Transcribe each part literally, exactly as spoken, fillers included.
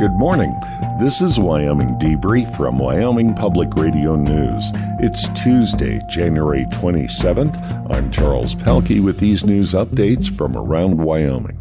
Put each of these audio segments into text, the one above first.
Good morning. This is Wyoming Debrief from Wyoming Public Radio News. It's Tuesday, January twenty-seventh. I'm Charles Pelkey with these news updates from around Wyoming.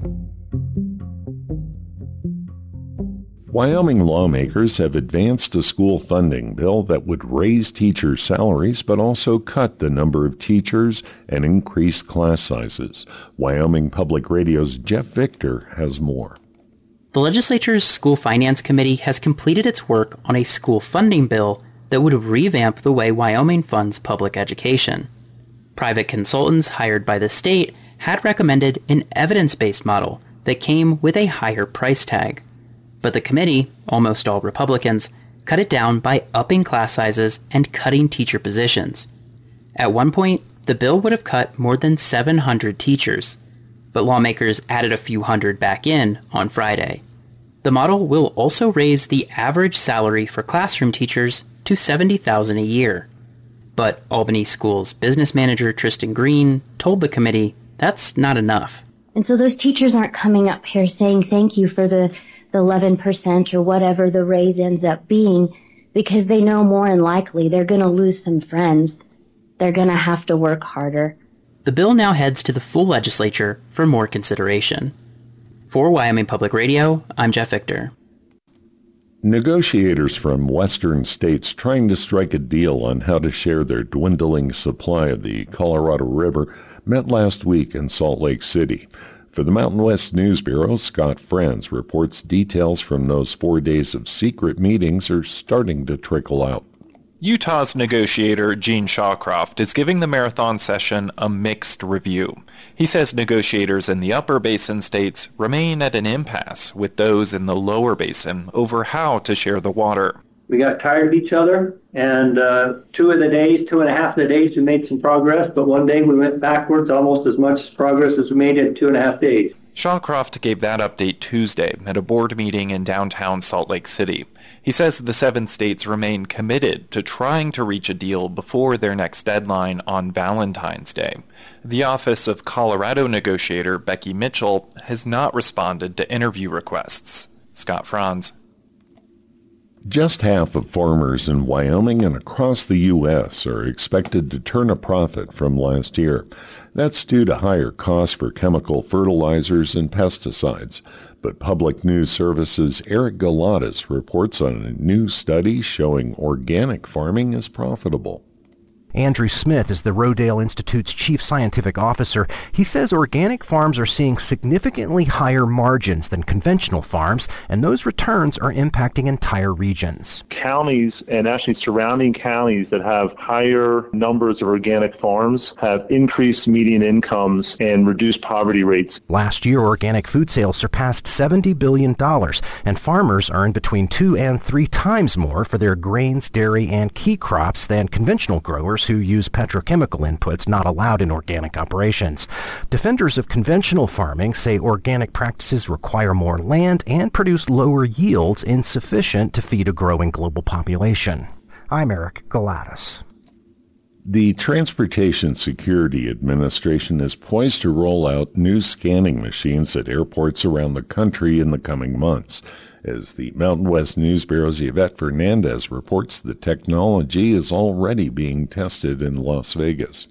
Wyoming lawmakers have advanced a school funding bill that would raise teacher salaries but also cut the number of teachers and increase class sizes. Wyoming Public Radio's Jeff Victor has more. The legislature's School Finance Committee has completed its work on a school funding bill that would revamp the way Wyoming funds public education. Private consultants hired by the state had recommended an evidence-based model that came with a higher price tag. But the committee, almost all Republicans, cut it down by upping class sizes and cutting teacher positions. At one point, the bill would have cut more than seven hundred teachers, but lawmakers added a few hundred back in on Friday. The model will also raise the average salary for classroom teachers to seventy thousand dollars a year. But Albany Schools business manager Tristan Green told the committee that's not enough. And so those teachers aren't coming up here saying thank you for the, the eleven percent or whatever the raise ends up being, because they know more than likely they're going to lose some friends. They're going to have to work harder. The bill now heads to the full legislature for more consideration. For Wyoming Public Radio, I'm Jeff Victor. Negotiators from western states trying to strike a deal on how to share their dwindling supply of the Colorado River met last week in Salt Lake City. For the Mountain West News Bureau, Scott Franz reports details from those four days of secret meetings are starting to trickle out. Utah's negotiator Gene Shawcroft is giving the marathon session a mixed review. He says negotiators in the upper basin states remain at an impasse with those in the lower basin over how to share the water. We got tired of each other, and uh, two of the days, two and a half of the days, we made some progress, but one day we went backwards almost as much progress as we made in two and a half days. Shawcroft gave that update Tuesday at a board meeting in downtown Salt Lake City. He says the seven states remain committed to trying to reach a deal before their next deadline on Valentine's Day. The Office of Colorado Negotiator Becky Mitchell has not responded to interview requests. Scott Franz. Just half of farmers in Wyoming and across the U S are expected to turn a profit from last year. That's due to higher costs for chemical fertilizers and pesticides. But Public News Service's Eric Galatas reports on a new study showing organic farming is profitable. Andrew Smith is the Rodale Institute's chief scientific officer. He says organic farms are seeing significantly higher margins than conventional farms, and those returns are impacting entire regions. Counties and actually surrounding counties that have higher numbers of organic farms have increased median incomes and reduced poverty rates. Last year, organic food sales surpassed seventy billion dollars, and farmers earned between two and three times more for their grains, dairy, and key crops than conventional growers who use petrochemical inputs not allowed in organic operations. Defenders of conventional farming say organic practices require more land and produce lower yields insufficient to feed a growing global population. I'm Eric Galatas. The Transportation Security Administration is poised to roll out new scanning machines at airports around the country in the coming months. As the Mountain West News Bureau's Yvette Fernandez reports, the technology is already being tested in Las Vegas.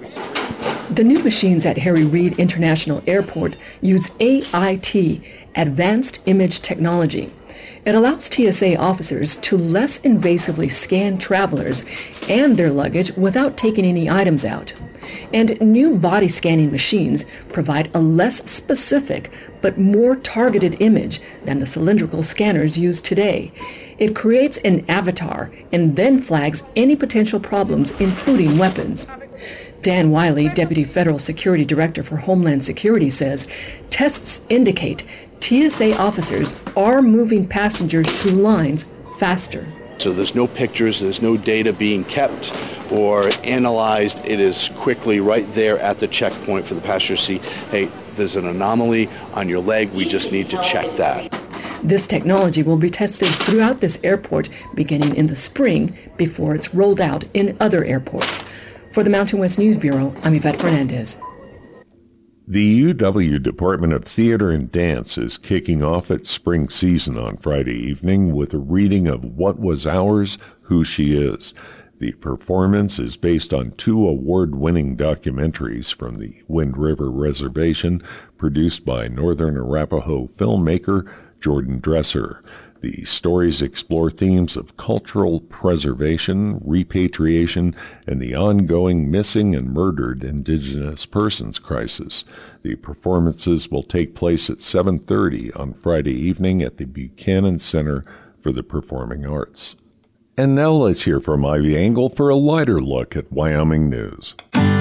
The new machines at Harry Reid International Airport use A I T, Advanced Image Technology. It allows T S A officers to less invasively scan travelers and their luggage without taking any items out. And new body scanning machines provide a less specific but more targeted image than the cylindrical scanners used today. It creates an avatar and then flags any potential problems, including weapons. Dan Wiley, Deputy Federal Security Director for Homeland Security, says tests indicate T S A officers are moving passengers through lines faster. So there's no pictures, there's no data being kept or analyzed. It is quickly right there at the checkpoint for the passenger to see, hey, there's an anomaly on your leg, we just need to check that. This technology will be tested throughout this airport beginning in the spring before it's rolled out in other airports. For the Mountain West News Bureau, I'm Yvette Fernandez. The U W Department of Theater and Dance is kicking off its spring season on Friday evening with a reading of What Was Ours, Who She Is. The performance is based on two award-winning documentaries from the Wind River Reservation, produced by Northern Arapaho filmmaker Jordan Dresser. The stories explore themes of cultural preservation, repatriation, and the ongoing missing and murdered Indigenous persons crisis. The performances will take place at seven thirty on Friday evening at the Buchanan Center for the Performing Arts. And now let's hear from Ivy Engel for a lighter look at Wyoming news.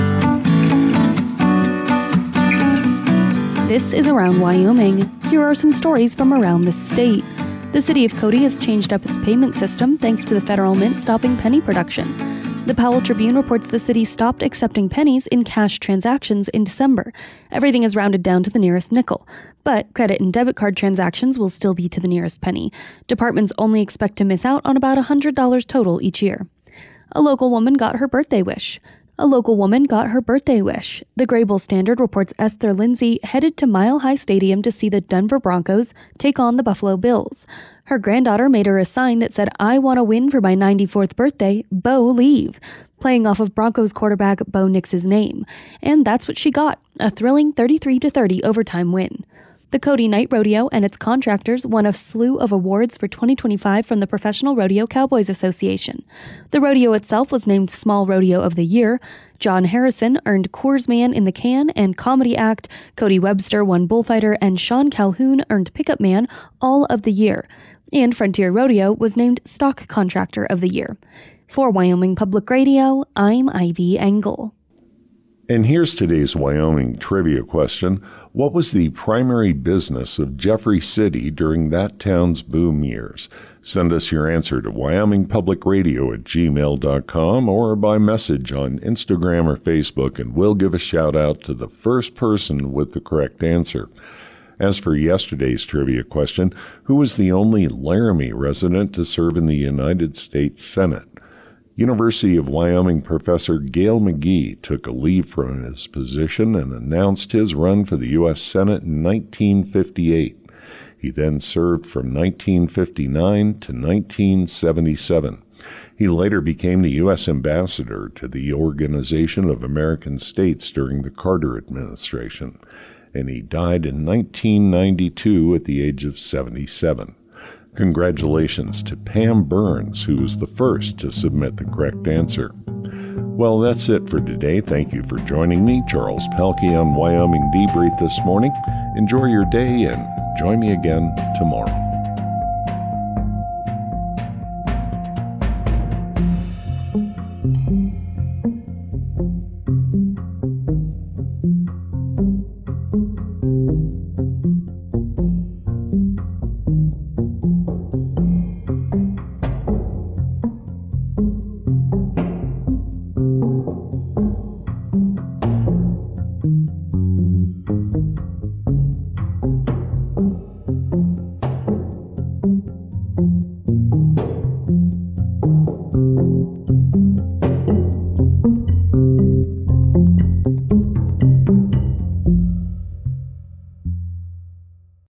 This is Around Wyoming. Here are some stories from around the state. The city of Cody has changed up its payment system thanks to the federal mint stopping penny production. The Powell Tribune reports the city stopped accepting pennies in cash transactions in December. Everything is rounded down to the nearest nickel, but credit and debit card transactions will still be to the nearest penny. Departments only expect to miss out on about one hundred dollars total each year. A local woman got her birthday wish. A local woman got her birthday wish. The Grable Standard reports Esther Lindsay headed to Mile High Stadium to see the Denver Broncos take on the Buffalo Bills. Her granddaughter made her a sign that said, "I want to win for my ninety-fourth birthday, Bo Leave," playing off of Broncos quarterback Bo Nix's name. And that's what she got, a thrilling thirty-three to thirty overtime win. The Cody Night Rodeo and its contractors won a slew of awards for twenty twenty-five from the Professional Rodeo Cowboys Association. The rodeo itself was named Small Rodeo of the Year. John Harrison earned Coors Man in the Can and Comedy Act. Cody Webster won Bullfighter, and Sean Calhoun earned Pickup Man All of the Year. And Frontier Rodeo was named Stock Contractor of the Year. For Wyoming Public Radio, I'm Ivy Engel. And here's today's Wyoming trivia question. What was the primary business of Jeffrey City during that town's boom years? Send us your answer to wyoming public radio at gmail dot com or by message on Instagram or Facebook, and we'll give a shout out to the first person with the correct answer. As for yesterday's trivia question, who was the only Laramie resident to serve in the United States Senate? University of Wyoming professor Gale McGee took a leave from his position and announced his run for the U S Senate in nineteen fifty-eight. He then served from nineteen fifty-nine to nineteen seventy-seven. He later became the U S ambassador to the Organization of American States during the Carter administration, and he died in nineteen ninety-two at the age of seventy-seven. Congratulations to Pam Burns, who was the first to submit the correct answer. Well, that's it for today. Thank you for joining me, Charles Pelkey, on Wyoming Debrief this morning. Enjoy your day and join me again tomorrow.